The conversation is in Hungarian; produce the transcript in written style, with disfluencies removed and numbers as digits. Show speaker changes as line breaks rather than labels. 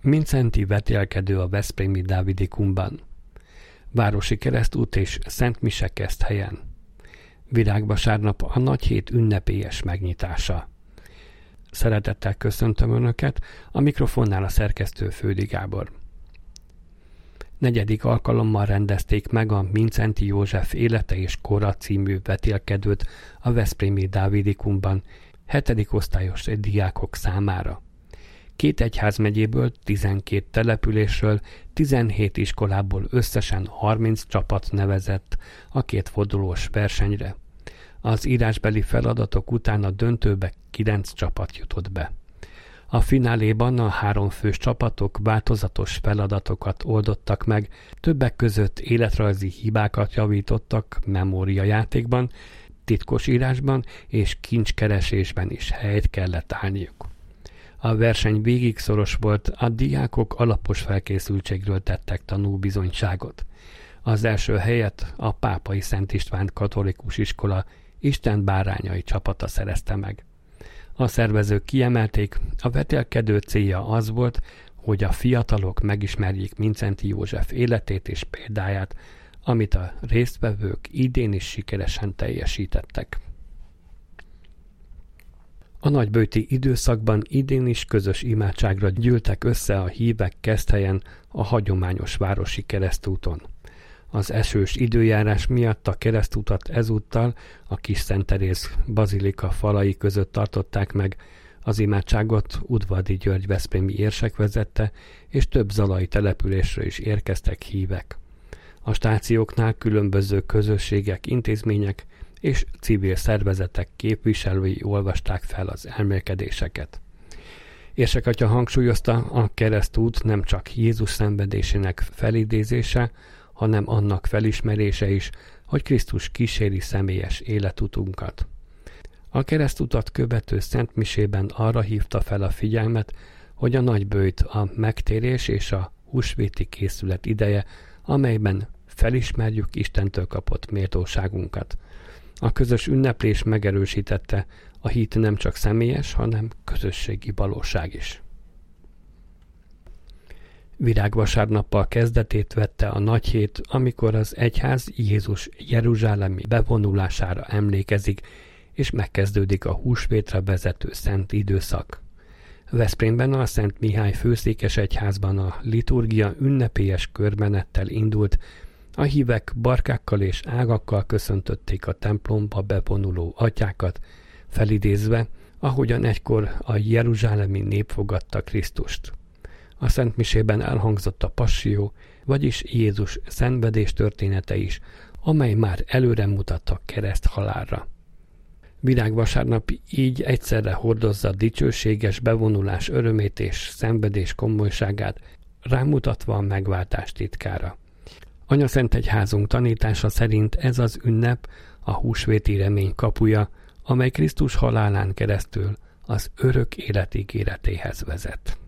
Mindszenty vetélkedő a veszprémi Dávidikumban. Városi keresztút és Szent Mise Keszthelyen. Virágvasárnap a Nagyhét ünnepélyes megnyitása. Szeretettel köszöntöm Önöket, a mikrofonnál a szerkesztő Fődi Gábor. 4. alkalommal rendezték meg a Mindszenty József élete és kora című vetélkedőt a veszprémi Dávidikumban 7. osztályos diákok számára. 2 egyházmegyéből, 12 településről, 17 iskolából összesen 30 csapat nevezett a 2 fordulós versenyre. Az írásbeli feladatok után a döntőbe 9 csapat jutott be. A fináléban a 3 fős csapatok változatos feladatokat oldottak meg, többek között életrajzi hibákat javítottak memóriajátékban, titkos írásban és kincskeresésben is helyt kellett állniuk. A verseny végig szoros volt, a diákok alapos felkészültségről tettek tanúbizonyságot. Az első helyet a Pápai Szent István Katolikus Iskola Isten bárányai csapata szerezte meg. A szervezők kiemelték, a vetélkedő célja az volt, hogy a fiatalok megismerjék Mindszenty József életét és példáját, amit a résztvevők idén is sikeresen teljesítettek. A nagyböjti időszakban idén is közös imádságra gyűltek össze a hívek Keszthelyen a hagyományos városi keresztúton. Az esős időjárás miatt a keresztutat ezúttal a Kis Szent Teréz bazilika falai között tartották meg, az imádságot Udvardi György veszprémi érsek vezette, és több zalai településről is érkeztek hívek. A stációknál különböző közösségek, intézmények és civil szervezetek képviselői olvasták fel az elmélkedéseket. Érsek atya hangsúlyozta, a keresztút nem csak Jézus szenvedésének felidézése, hanem annak felismerése is, hogy Krisztus kíséri személyes életutunkat. A keresztutat követő Szent Misében arra hívta fel a figyelmet, hogy a nagyböjt a megtérés és a húsvéti készület ideje, amelyben felismerjük Istentől kapott méltóságunkat. A közös ünneplés megerősítette, a hit nem csak személyes, hanem közösségi valóság is. Virágvasárnappal kezdetét vette a Nagyhét, amikor az egyház Jézus jeruzsálemi bevonulására emlékezik, és megkezdődik a húsvétre vezető szent időszak. Veszprémben a Szent Mihály főszékes egyházban a liturgia ünnepélyes körmenettel indult, a hívek barkákkal és ágakkal köszöntötték a templomba bevonuló atyákat, felidézve, ahogyan egykor a jeruzsálemi nép fogadta Krisztust. A Szent Misében elhangzott a passzió, vagyis Jézus szenvedés története is, amely már előre mutat a kereszthalálra. Virágvasárnap így egyszerre hordozza dicsőséges bevonulás örömét és szenvedés komolyságát, rámutatva a megváltás titkára. Anyaszentegyházunk tanítása szerint ez az ünnep a húsvéti remény kapuja, amely Krisztus halálán keresztül az örök élet ígéretéhez vezet.